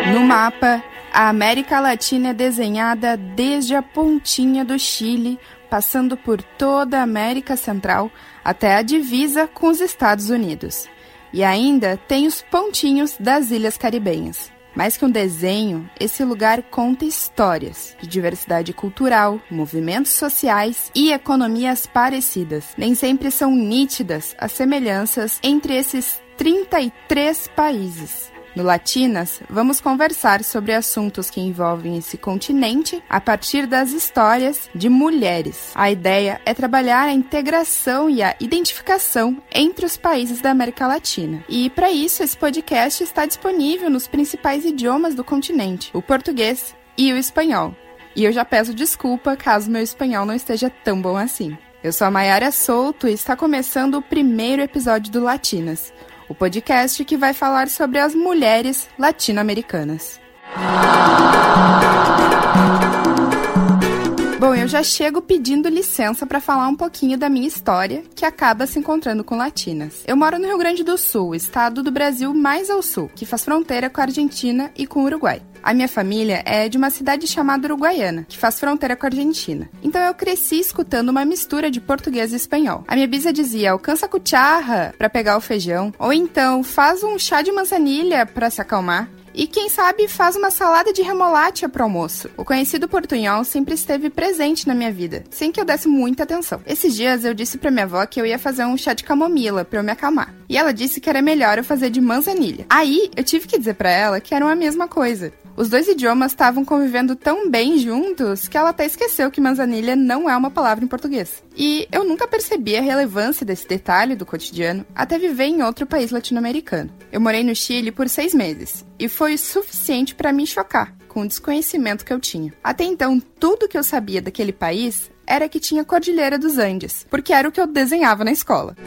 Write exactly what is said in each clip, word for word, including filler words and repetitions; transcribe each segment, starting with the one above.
No mapa, a América Latina é desenhada desde a pontinha do Chile, passando por toda a América Central até a divisa com os Estados Unidos. E ainda tem os pontinhos das ilhas caribenhas. Mais que um desenho, esse lugar conta histórias de diversidade cultural, movimentos sociais e economias parecidas. Nem sempre são nítidas as semelhanças entre esses trinta e três países. No Latinas, vamos conversar sobre assuntos que envolvem esse continente a partir das histórias de mulheres. A ideia é trabalhar a integração e a identificação entre os países da América Latina. E, para isso, esse podcast está disponível nos principais idiomas do continente, o português e o espanhol. E eu já peço desculpa caso meu espanhol não esteja tão bom assim. Eu sou a Mayara Souto e está começando o primeiro episódio do Latinas, o podcast que vai falar sobre as mulheres latino-americanas. Bom, eu já chego pedindo licença para falar um pouquinho da minha história, que acaba se encontrando com latinas. Eu moro no Rio Grande do Sul, estado do Brasil mais ao sul, que faz fronteira com a Argentina e com o Uruguai. A minha família é de uma cidade chamada Uruguaiana, que faz fronteira com a Argentina. Então eu cresci escutando uma mistura de português e espanhol. A minha bisa dizia, alcança a cucharra para pegar o feijão, ou então faz um chá de manzanilha para se acalmar. E quem sabe faz uma salada de remolacha pro almoço. O conhecido portunhol sempre esteve presente na minha vida, sem que eu desse muita atenção. Esses dias eu disse pra minha avó que eu ia fazer um chá de camomila pra eu me acalmar. E ela disse que era melhor eu fazer de manzanilha. Aí eu tive que dizer pra ela que eram a mesma coisa. Os dois idiomas estavam convivendo tão bem juntos que ela até esqueceu que manzanilha não é uma palavra em português. E eu nunca percebi a relevância desse detalhe do cotidiano até viver em outro país latino-americano. Eu morei no Chile por seis meses e foi o suficiente para me chocar com o desconhecimento que eu tinha. Até então, tudo que eu sabia daquele país era que tinha Cordilheira dos Andes, porque era o que eu desenhava na escola.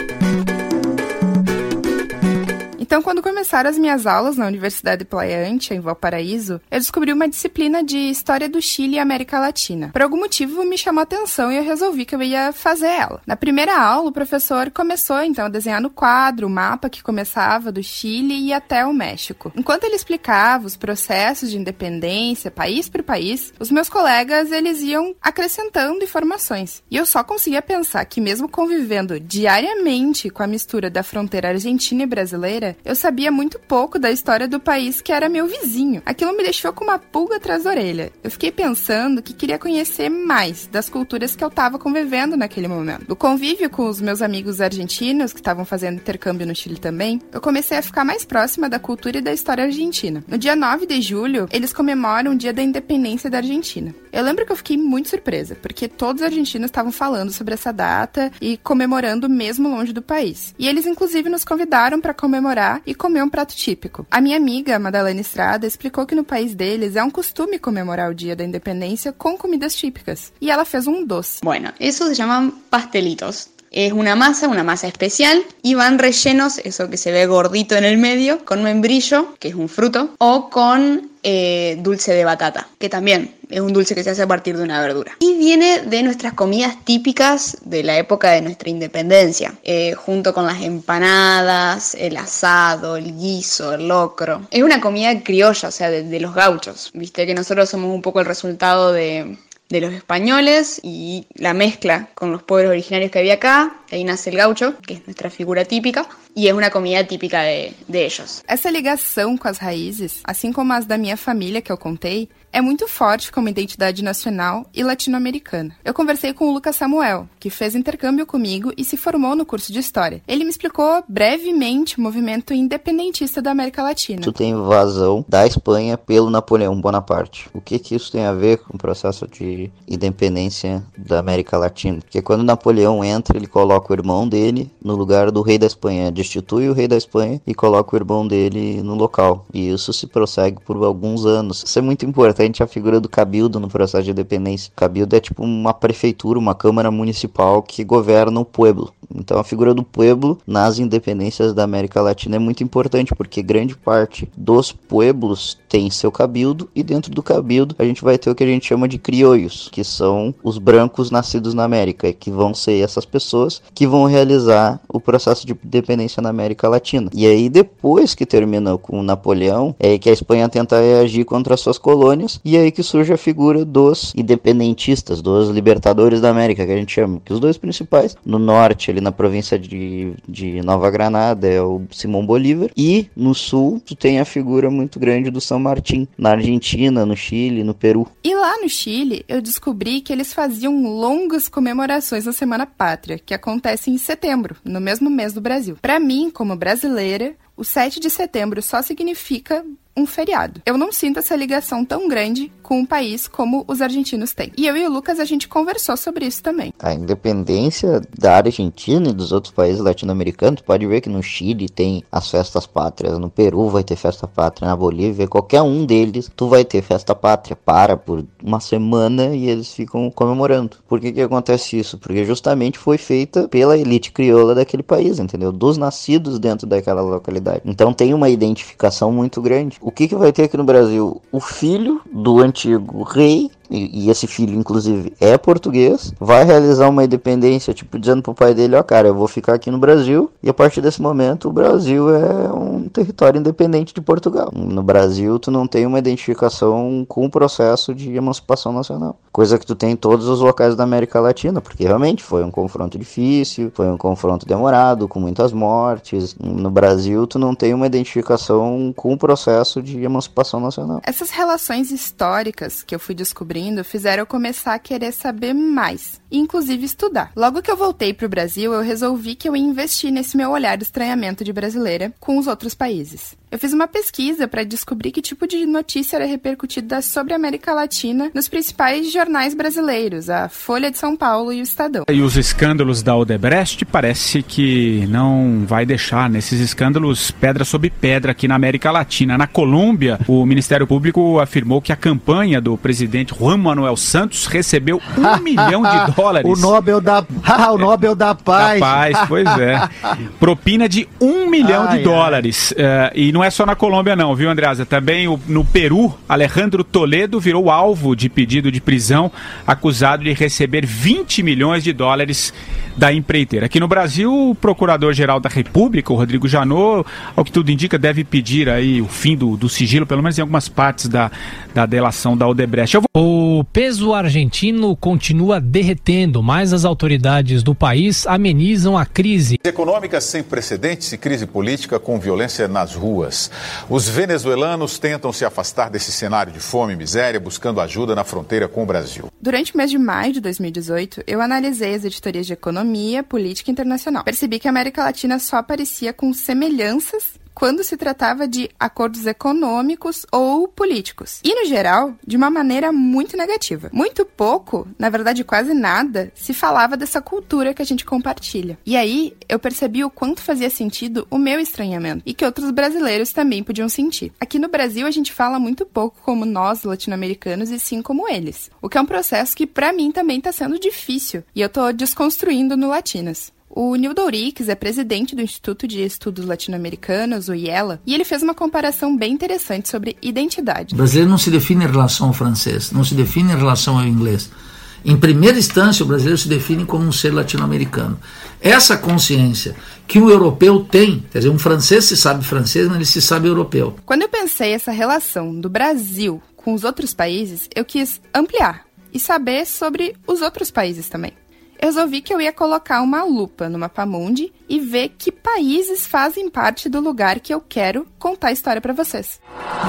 Então, quando começaram as minhas aulas na Universidade Playa Ancha, em Valparaíso, eu descobri uma disciplina de História do Chile e América Latina. Por algum motivo, me chamou a atenção e eu resolvi que eu ia fazer ela. Na primeira aula, o professor começou, então, a desenhar no quadro o mapa que começava do Chile e até o México. Enquanto ele explicava os processos de independência, país por país, os meus colegas, eles iam acrescentando informações. E eu só conseguia pensar que, mesmo convivendo diariamente com a mistura da fronteira argentina e brasileira, eu sabia muito pouco da história do país que era meu vizinho. Aquilo me deixou com uma pulga atrás da orelha. Eu fiquei pensando que queria conhecer mais das culturas que eu estava convivendo naquele momento. No convívio com os meus amigos argentinos, que estavam fazendo intercâmbio no Chile também, eu comecei a ficar mais próxima da cultura e da história argentina. No dia nove de julho, eles comemoram o dia da independência da Argentina. Eu lembro que eu fiquei muito surpresa, porque todos os argentinos estavam falando sobre essa data e comemorando mesmo longe do país. E eles, inclusive, nos convidaram para comemorar e comer um prato típico. A minha amiga, Madalena Estrada, explicou que no país deles é um costume comemorar o dia da independência com comidas típicas. E ela fez um doce. Bueno, eso se llaman pastelitos. Es una masa, una masa especial, y van rellenos, eso que se ve gordito en el medio, con membrillo, que es un fruto, o con eh, dulce de batata, que también es un dulce que se hace a partir de una verdura. Y viene de nuestras comidas típicas de la época de nuestra independencia, eh, junto con las empanadas, el asado, el guiso, el locro. Es una comida criolla, o sea, de, de los gauchos. Viste que nosotros somos un poco el resultado de... de los españoles y la mezcla con los pueblos originarios que había acá. De ahí nace el gaucho, que es nuestra figura típica, e é uma comida típica de, de ellos. Essa ligação com as raízes, assim como as da minha família que eu contei, é muito forte como identidade nacional e latino-americana. Eu conversei com o Lucas Samuel, que fez intercâmbio comigo e se formou no curso de História. Ele me explicou brevemente o movimento independentista da América Latina. Isso tem invasão da Espanha pelo Napoleão Bonaparte. O que que isso tem a ver com o processo de independência da América Latina? Porque quando Napoleão entra, ele coloca o irmão dele no lugar do rei da Espanha, destitui o rei da Espanha e coloca o irmão dele no local. E isso se prossegue por alguns anos. Isso é muito importante, a figura do cabildo no processo de independência. O cabildo é tipo uma prefeitura, uma câmara municipal que governa o pueblo. Então a figura do pueblo nas independências da América Latina é muito importante, porque grande parte dos pueblos tem seu cabildo, e dentro do cabildo a gente vai ter o que a gente chama de criollos, que são os brancos nascidos na América, que vão ser essas pessoas que vão realizar o processo de independência na América Latina. E aí depois que termina com Napoleão, é aí que a Espanha tenta reagir contra as suas colônias, e é aí que surge a figura dos independentistas, dos libertadores da América, que a gente chama, que os dois principais, no norte, ali na província de, de Nova Granada, é o Simão Bolívar, e no sul tu tem a figura muito grande do San Martín, na Argentina, no Chile, no Peru. E lá no Chile, eu descobri que eles faziam longas comemorações na Semana Pátria, que acontece em setembro, no mesmo mês do Brasil. Para mim, como brasileira, o sete de setembro só significa um feriado. Eu não sinto essa ligação tão grande com o país como os argentinos têm. E eu e o Lucas, a gente conversou sobre isso também. A independência da Argentina e dos outros países latino-americanos, pode ver que no Chile tem as festas pátrias, no Peru vai ter festa pátria, na Bolívia, qualquer um deles, tu vai ter festa pátria. Para por uma semana e eles ficam comemorando. Por que que acontece isso? Porque justamente foi feita pela elite crioula daquele país, entendeu? Dos nascidos dentro daquela localidade. Então tem uma identificação muito grande. O que que vai ter aqui no Brasil? O filho do antigo rei, e, e esse filho inclusive é português, vai realizar uma independência, tipo, dizendo pro pai dele, ó, cara, eu vou ficar aqui no Brasil, e a partir desse momento o Brasil é um território independente de Portugal. No Brasil tu não tem uma identificação com o processo de emancipação nacional, coisa que tu tem em todos os locais da América Latina, porque realmente foi um confronto difícil, foi um confronto demorado, com muitas mortes. No Brasil tu não tem uma identificação com o processo de emancipação nacional. Essas relações históricas que eu fui descobrindo fizeram eu começar a querer saber mais, e inclusive estudar. Logo que eu voltei pro Brasil, eu resolvi que eu ia investir nesse meu olhar de estranhamento de brasileira com os outros países. Eu fiz uma pesquisa para descobrir que tipo de notícia era repercutida sobre a América Latina nos principais jornais brasileiros, a Folha de São Paulo e o Estadão. E os escândalos da Odebrecht parece que não vai deixar nesses escândalos pedra sobre pedra aqui na América Latina. Na Colômbia, o Ministério Público afirmou que a campanha do presidente Juan Manuel Santos recebeu um milhão de dólares. O Nobel da, o Nobel da Paz. Da Paz, pois é. Propina de um milhão ai, de dólares. Uh, e não é só na Colômbia não, viu, Andreasa? Também o, no Peru, Alejandro Toledo virou alvo de pedido de prisão, acusado de receber vinte milhões de dólares da empreiteira. Aqui no Brasil, o Procurador-Geral da República, o Rodrigo Janot, ao que tudo indica, deve pedir aí o fim do, do sigilo, pelo menos em algumas partes da, da delação da Odebrecht. Eu vou... O peso argentino continua derretendo, mas as autoridades do país amenizam a crise. Econômica sem precedentes e crise política com violência nas ruas. Os venezuelanos tentam se afastar desse cenário de fome e miséria, buscando ajuda na fronteira com o Brasil. Durante o mês de maio de dois mil e dezoito, eu analisei as editorias de economia, política e internacional. Percebi que a América Latina só aparecia com semelhanças quando se tratava de acordos econômicos ou políticos. E, no geral, de uma maneira muito negativa. Muito pouco, na verdade quase nada, se falava dessa cultura que a gente compartilha. E aí, eu percebi o quanto fazia sentido o meu estranhamento, e que outros brasileiros também podiam sentir. Aqui no Brasil, a gente fala muito pouco como nós, latino-americanos, e sim como eles. O que é um processo que, pra mim, também está sendo difícil, e eu tô desconstruindo no Latinas. O Nildo Ouriques é presidente do Instituto de Estudos Latino-Americanos, o I E L A, e ele fez uma comparação bem interessante sobre identidade. O brasileiro não se define em relação ao francês, não se define em relação ao inglês. Em primeira instância, o brasileiro se define como um ser latino-americano. Essa consciência que o europeu tem, quer dizer, um francês se sabe francês, mas ele se sabe europeu. Quando eu pensei essa relação do Brasil com os outros países, eu quis ampliar e saber sobre os outros países também. Eu resolvi que eu ia colocar uma lupa no Mapamundi e ver que países fazem parte do lugar que eu quero contar a história para vocês.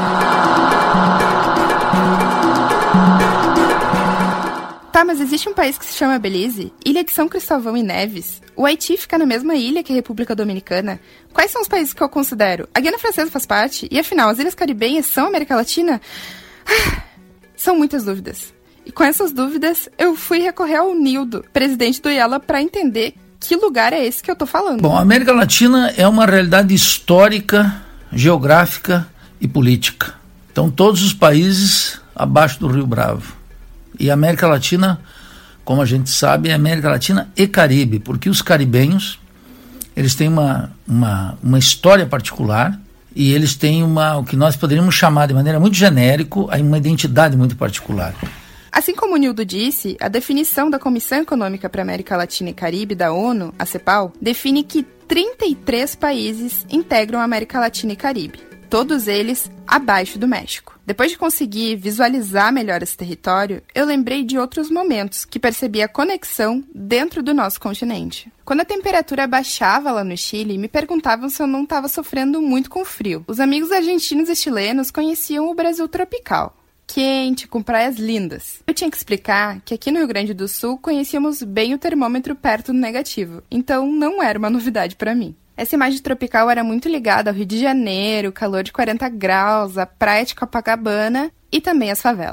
Tá, mas existe um país que se chama Belize, Ilha de São Cristóvão e Neves. O Haiti fica na mesma ilha que a República Dominicana. Quais são os países que eu considero? A Guiana Francesa faz parte? E afinal, as Ilhas Caribenhas são América Latina? Ah, são muitas dúvidas. E com essas dúvidas, eu fui recorrer ao Nildo, presidente do I E L A, para entender que lugar é esse que eu tô falando. Bom, a América Latina é uma realidade histórica, geográfica e política. Então, todos os países abaixo do Rio Bravo. E a América Latina como a gente sabe, é América Latina e Caribe, porque os caribenhos, eles têm uma, uma, uma história particular e eles têm uma, o que nós poderíamos chamar de maneira muito genérica, uma identidade muito particular. Assim como o Nildo disse, a definição da Comissão Econômica para a América Latina e Caribe da ONU, a CEPAL, define que trinta e três países integram a América Latina e Caribe, todos eles abaixo do México. Depois de conseguir visualizar melhor esse território, eu lembrei de outros momentos que percebi a conexão dentro do nosso continente. Quando a temperatura baixava lá no Chile, me perguntavam se eu não estava sofrendo muito com frio. Os amigos argentinos e chilenos conheciam o Brasil tropical, quente, com praias lindas. Eu tinha que explicar que aqui no Rio Grande do Sul conhecíamos bem o termômetro perto do negativo, então não era uma novidade para mim. Essa imagem tropical era muito ligada ao Rio de Janeiro, calor de quarenta graus, a praia de Copacabana e também as favelas.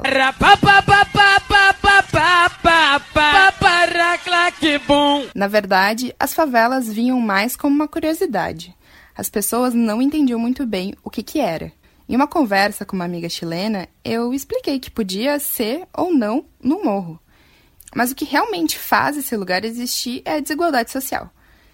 Na verdade, as favelas vinham mais como uma curiosidade. As pessoas não entendiam muito bem o que que era. Em uma conversa com uma amiga chilena, eu expliquei que podia ser ou não no morro. Mas o que realmente faz esse lugar existir é a desigualdade social.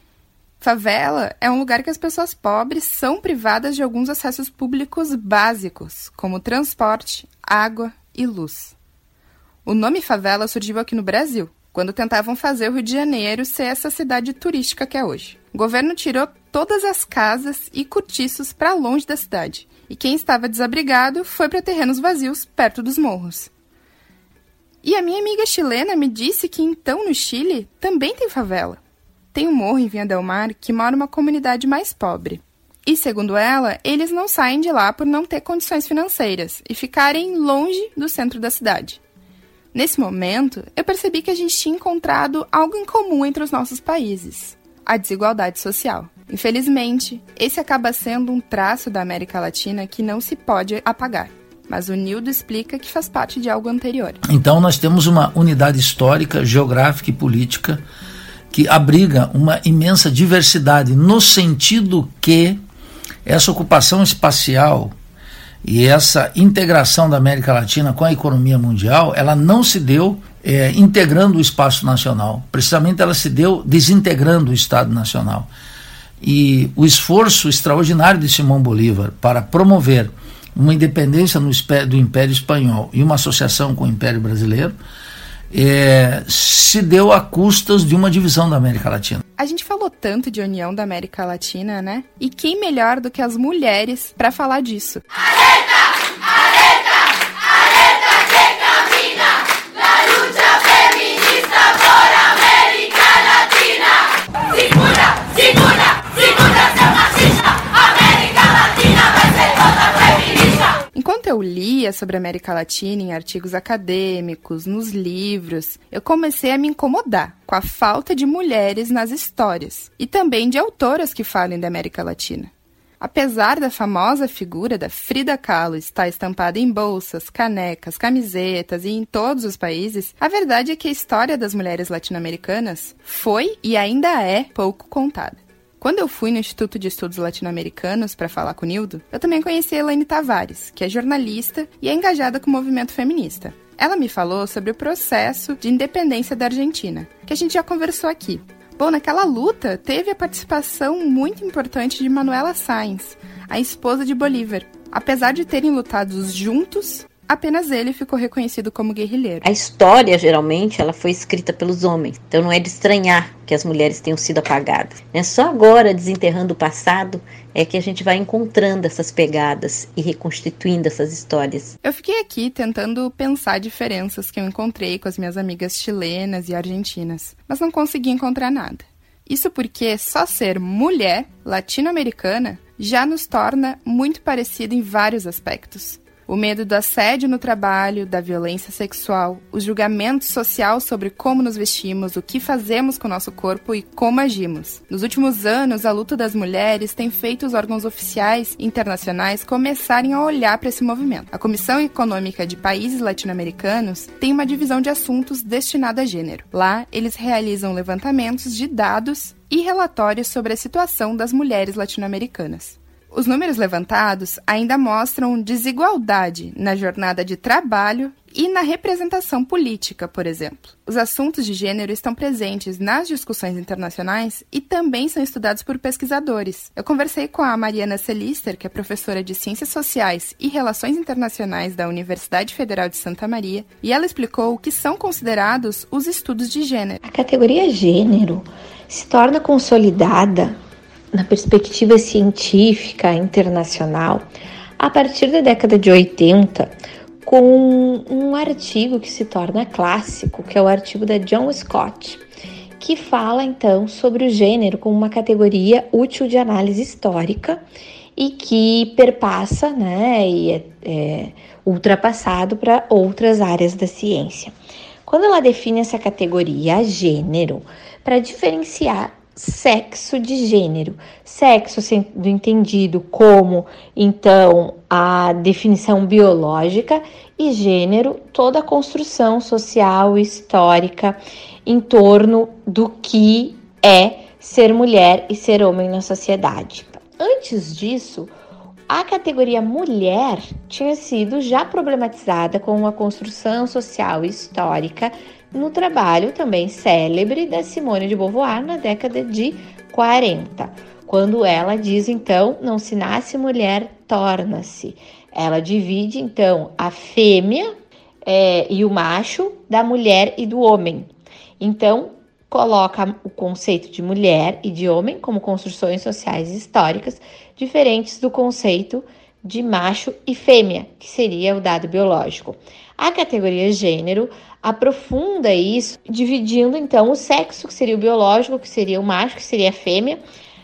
Favela é um lugar que as pessoas pobres são privadas de alguns acessos públicos básicos, como transporte, água e luz. O nome favela surgiu aqui no Brasil, quando tentavam fazer o Rio de Janeiro ser essa cidade turística que é hoje. O governo tirou todas as casas e cortiços para longe da cidade, e quem estava desabrigado foi para terrenos vazios perto dos morros. E a minha amiga chilena me disse que então no Chile também tem favela. Tem um morro em Vinha del Mar que mora uma comunidade mais pobre. E, segundo ela, eles não saem de lá por não ter condições financeiras e ficarem longe do centro da cidade. Nesse momento, eu percebi que a gente tinha encontrado algo em comum entre os nossos países: a desigualdade social. Infelizmente, esse acaba sendo um traço da América Latina que não se pode apagar. Mas o Nildo explica que faz parte de algo anterior. Então nós temos uma unidade histórica, geográfica e política que abriga uma imensa diversidade, no sentido que essa ocupação espacial e essa integração da América Latina com a economia mundial, ela não se deu é, integrando o espaço nacional. Precisamente ela se deu desintegrando o Estado Nacional. E o esforço extraordinário de Simão Bolívar para promover uma independência no, do Império Espanhol e uma associação com o Império Brasileiro É, se deu a custas de uma divisão da América Latina. A gente falou tanto de união da América Latina, né? E quem melhor do que as mulheres para falar disso? Alerta! Alerta! Alerta que camina la lucha feminista por América Latina! Segura! Segura! Segura essa machista! América Latina vai ser toda feminista! Enquanto eu lia sobre a América Latina em artigos acadêmicos, nos livros, eu comecei a me incomodar com a falta de mulheres nas histórias e também de autoras que falem da América Latina. Apesar da famosa figura da Frida Kahlo estar estampada em bolsas, canecas, camisetas e em todos os países, a verdade é que a história das mulheres latino-americanas foi e ainda é pouco contada. Quando eu fui no Instituto de Estudos Latino-Americanos para falar com o Nildo, eu também conheci a Elaine Tavares, que é jornalista e é engajada com o movimento feminista. Ela me falou sobre o processo de independência da Argentina, que a gente já conversou aqui. Bom, naquela luta teve a participação muito importante de Manuela Sáenz, a esposa de Bolívar. Apesar de terem lutado juntos, apenas ele ficou reconhecido como guerrilheiro. A história, geralmente, ela foi escrita pelos homens. Então não é de estranhar que as mulheres tenham sido apagadas. É só agora, desenterrando o passado, é que a gente vai encontrando essas pegadas e reconstituindo essas histórias. Eu fiquei aqui tentando pensar diferenças que eu encontrei com as minhas amigas chilenas e argentinas, mas não consegui encontrar nada. Isso porque só ser mulher latino-americana já nos torna muito parecido em vários aspectos. O medo do assédio no trabalho, da violência sexual, o julgamento social sobre como nos vestimos, o que fazemos com o nosso corpo e como agimos. Nos últimos anos, a luta das mulheres tem feito os órgãos oficiais e internacionais começarem a olhar para esse movimento. A Comissão Econômica de Países Latino-Americanos tem uma divisão de assuntos destinada a gênero. Lá, eles realizam levantamentos de dados e relatórios sobre a situação das mulheres latino-americanas. Os números levantados ainda mostram desigualdade na jornada de trabalho e na representação política, por exemplo. Os assuntos de gênero estão presentes nas discussões internacionais e também são estudados por pesquisadores. Eu conversei com a Mariana Celister, que é professora de Ciências Sociais e Relações Internacionais da Universidade Federal de Santa Maria, e ela explicou o que são considerados os estudos de gênero. A categoria gênero se torna consolidada na perspectiva científica internacional a partir da década de oitenta, com um artigo que se torna clássico, que é o artigo da John Scott, que fala então sobre o gênero como uma categoria útil de análise histórica e que perpassa, né, e é, é ultrapassado para outras áreas da ciência. Quando ela define essa categoria gênero, para diferenciar sexo de gênero, sexo sendo entendido como, então, a definição biológica, e gênero, toda a construção social e histórica em torno do que é ser mulher e ser homem na sociedade. Antes disso, a categoria mulher tinha sido já problematizada com uma construção social e histórica no trabalho também célebre da Simone de Beauvoir na década de quarenta, quando ela diz, então, não se nasce mulher, torna-se. Ela divide, então, a fêmea é, e o macho da mulher e do homem. Então, coloca o conceito de mulher e de homem como construções sociais e históricas diferentes do conceito de macho e fêmea, que seria o dado biológico. A categoria gênero aprofunda isso, dividindo então o sexo, que seria o biológico, que seria o macho, que seria a fêmea,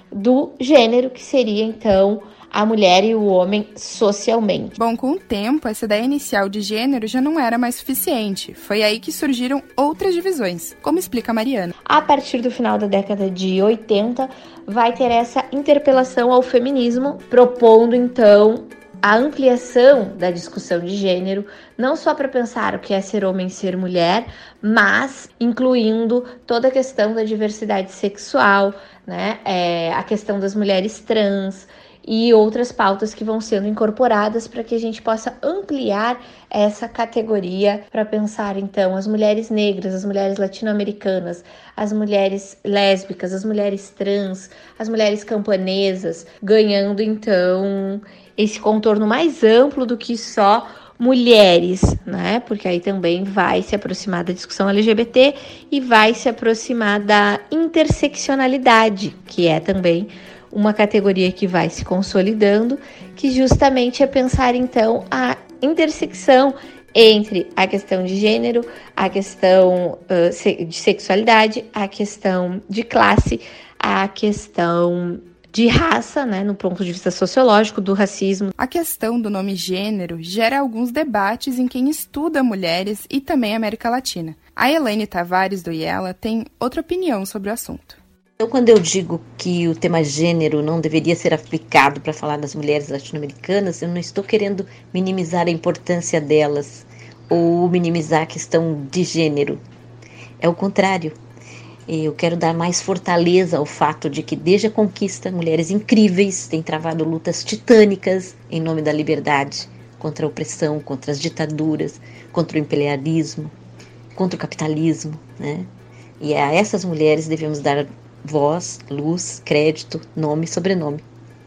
do gênero, que seria então a mulher e o homem socialmente. Bom, com o tempo, essa ideia inicial de gênero já não era mais suficiente. Foi aí que surgiram outras divisões, como explica a Mariana. A partir do final da década de oitenta, vai ter essa interpelação ao feminismo, propondo então a ampliação da discussão de gênero, não só para pensar o que é ser homem e ser mulher, mas incluindo toda a questão da diversidade sexual, né? É, a questão das mulheres trans e outras pautas que vão sendo incorporadas para que a gente possa ampliar essa categoria para pensar, então, as mulheres negras, as mulheres latino-americanas, as mulheres lésbicas, as mulheres trans, as mulheres camponesas, ganhando, então, esse contorno mais amplo do que só mulheres, né? Porque aí também vai se aproximar da discussão L G B T e vai se aproximar da interseccionalidade, que é também uma categoria que vai se consolidando, que justamente é pensar, então, a intersecção entre a questão de gênero, a questão uh, de sexualidade, a questão de classe, a questão de raça, né, no ponto de vista sociológico, do racismo. A questão do nome gênero gera alguns debates em quem estuda mulheres e também a América Latina. A Elaine Tavares, do IELA, tem outra opinião sobre o assunto. Então, quando eu digo que o tema gênero não deveria ser aplicado para falar das mulheres latino-americanas, eu não estou querendo minimizar a importância delas ou minimizar a questão de gênero. É o contrário. Eu quero dar mais fortaleza ao fato de que, desde a conquista, mulheres incríveis têm travado lutas titânicas em nome da liberdade, contra a opressão, contra as ditaduras, contra o imperialismo, contra o capitalismo, né? E a essas mulheres devemos dar voz, luz, crédito, nome e sobrenome.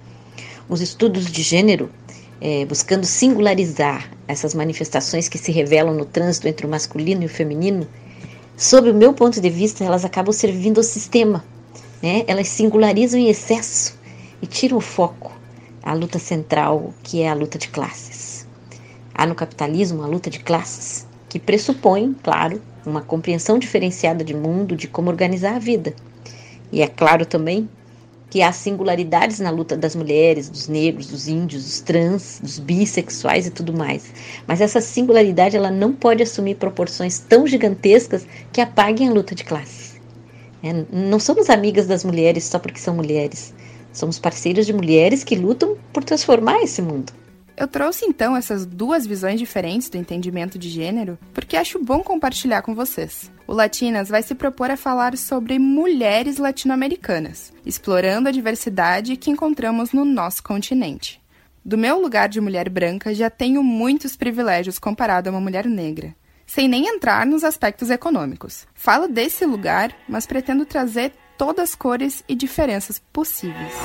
Os estudos de gênero, é, buscando singularizar essas manifestações que se revelam no trânsito entre o masculino e o feminino, sob o meu ponto de vista, elas acabam servindo ao sistema, né? Elas singularizam em excesso e tiram o foco, a luta central, que é a luta de classes. Há no capitalismo a luta de classes, que pressupõe, claro, uma compreensão diferenciada de mundo, de como organizar a vida. E é claro também que há singularidades na luta das mulheres, dos negros, dos índios, dos trans, dos bissexuais e tudo mais. Mas essa singularidade ela não pode assumir proporções tão gigantescas que apaguem a luta de classes. É, não somos amigas das mulheres só porque são mulheres. Somos parceiras de mulheres que lutam por transformar esse mundo. Eu trouxe então essas duas visões diferentes do entendimento de gênero porque acho bom compartilhar com vocês. O Latinas vai se propor a falar sobre mulheres latino-americanas, explorando a diversidade que encontramos no nosso continente. Do meu lugar de mulher branca, já tenho muitos privilégios comparado a uma mulher negra, sem nem entrar nos aspectos econômicos. Falo desse lugar, mas pretendo trazer todas as cores e diferenças possíveis.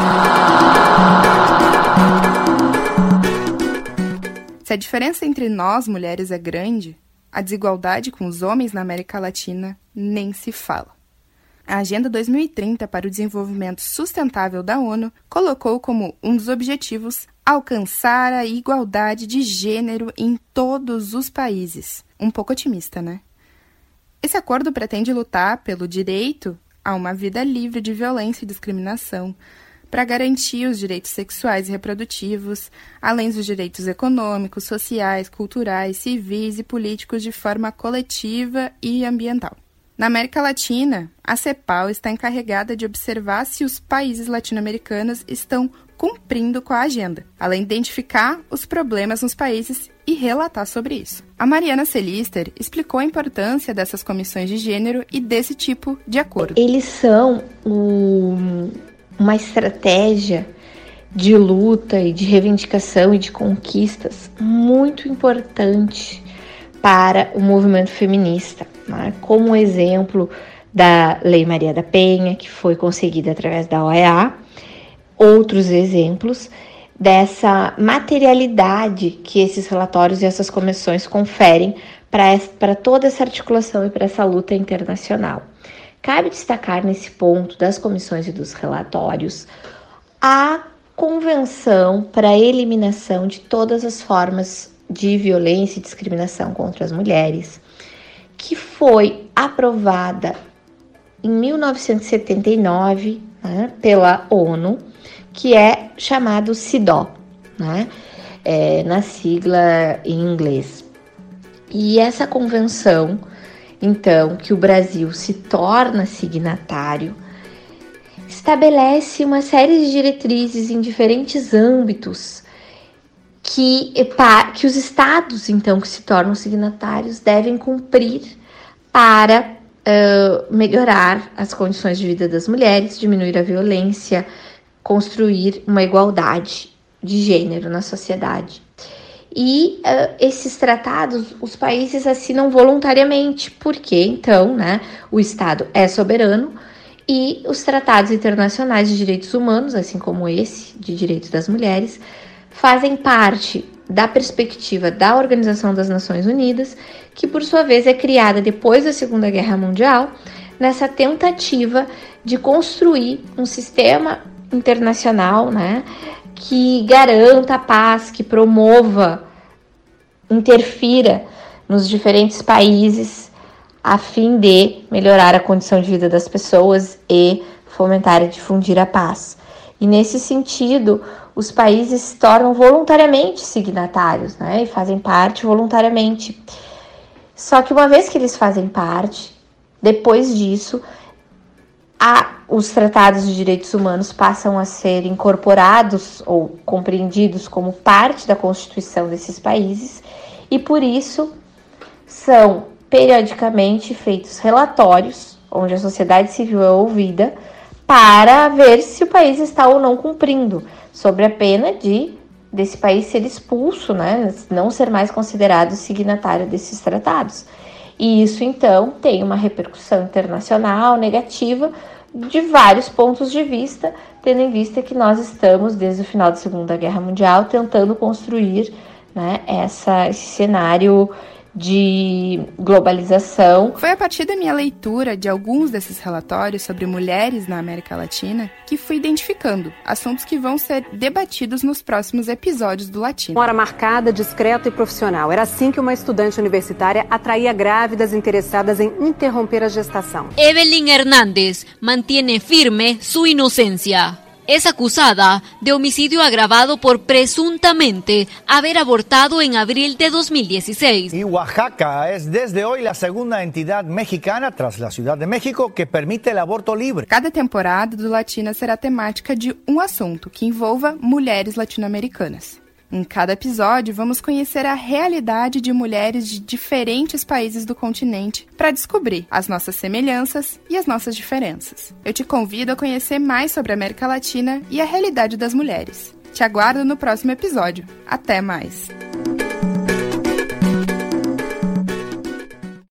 Se a diferença entre nós, mulheres, é grande, a desigualdade com os homens na América Latina nem se fala. A Agenda dois mil e trinta para o Desenvolvimento Sustentável da ONU colocou como um dos objetivos alcançar a igualdade de gênero em todos os países. Um pouco otimista, né? Esse acordo pretende lutar pelo direito a uma vida livre de violência e discriminação, para garantir os direitos sexuais e reprodutivos, além dos direitos econômicos, sociais, culturais, civis e políticos de forma coletiva e ambiental. Na América Latina, a CEPAL está encarregada de observar se os países latino-americanos estão cumprindo com a agenda, além de identificar os problemas nos países e relatar sobre isso. A Mariana Celister explicou a importância dessas comissões de gênero e desse tipo de acordo. Eles são um... uma estratégia de luta e de reivindicação e de conquistas muito importante para o movimento feminista, né? Como exemplo da Lei Maria da Penha, que foi conseguida através da O E A, outros exemplos dessa materialidade que esses relatórios e essas comissões conferem para toda essa articulação e para essa luta internacional. Cabe destacar nesse ponto das comissões e dos relatórios a Convenção para a Eliminação de Todas as Formas de Violência e Discriminação contra as Mulheres, que foi aprovada em mil novecentos e setenta e nove, né, pela ONU, que é chamado C I D O, né, é, na sigla em inglês. E essa convenção, então, que o Brasil se torna signatário, estabelece uma série de diretrizes em diferentes âmbitos que, que os estados, então, que se tornam signatários devem cumprir para uh, melhorar as condições de vida das mulheres, diminuir a violência, construir uma igualdade de gênero na sociedade. E uh, esses tratados, os países assinam voluntariamente, porque, então, né, o Estado é soberano e os tratados internacionais de direitos humanos, assim como esse, de direitos das mulheres, fazem parte da perspectiva da Organização das Nações Unidas, que, por sua vez, é criada depois da Segunda Guerra Mundial, nessa tentativa de construir um sistema internacional, né, que garanta a paz, que promova, interfira nos diferentes países a fim de melhorar a condição de vida das pessoas e fomentar e difundir a paz. E nesse sentido, os países se tornam voluntariamente signatários, né, e fazem parte voluntariamente. Só que uma vez que eles fazem parte, depois disso, a, os tratados de direitos humanos passam a ser incorporados ou compreendidos como parte da Constituição desses países e, por isso, são periodicamente feitos relatórios, onde a sociedade civil é ouvida, para ver se o país está ou não cumprindo, sobre a pena de desse país ser expulso, né, não ser mais considerado signatário desses tratados. E isso, então, tem uma repercussão internacional negativa de vários pontos de vista, tendo em vista que nós estamos, desde o final da Segunda Guerra Mundial, tentando construir, né, essa, esse cenário de globalização. Foi a partir da minha leitura de alguns desses relatórios sobre mulheres na América Latina que fui identificando assuntos que vão ser debatidos nos próximos episódios do Latino. Hora marcada, discreta e profissional. Era assim que uma estudante universitária atraía grávidas interessadas em interromper a gestação. Evelyn Hernández mantiene firme su inocencia. Es acusada de homicidio agravado por presuntamente haber abortado en abril de dos mil dieciséis. Y Oaxaca es desde hoy la segunda entidad mexicana, tras la Ciudad de México, que permite el aborto libre. Cada temporada do Latina será temática de um assunto que envolva mulheres latino-americanas. Em cada episódio, vamos conhecer a realidade de mulheres de diferentes países do continente para descobrir as nossas semelhanças e as nossas diferenças. Eu te convido a conhecer mais sobre a América Latina e a realidade das mulheres. Te aguardo no próximo episódio. Até mais!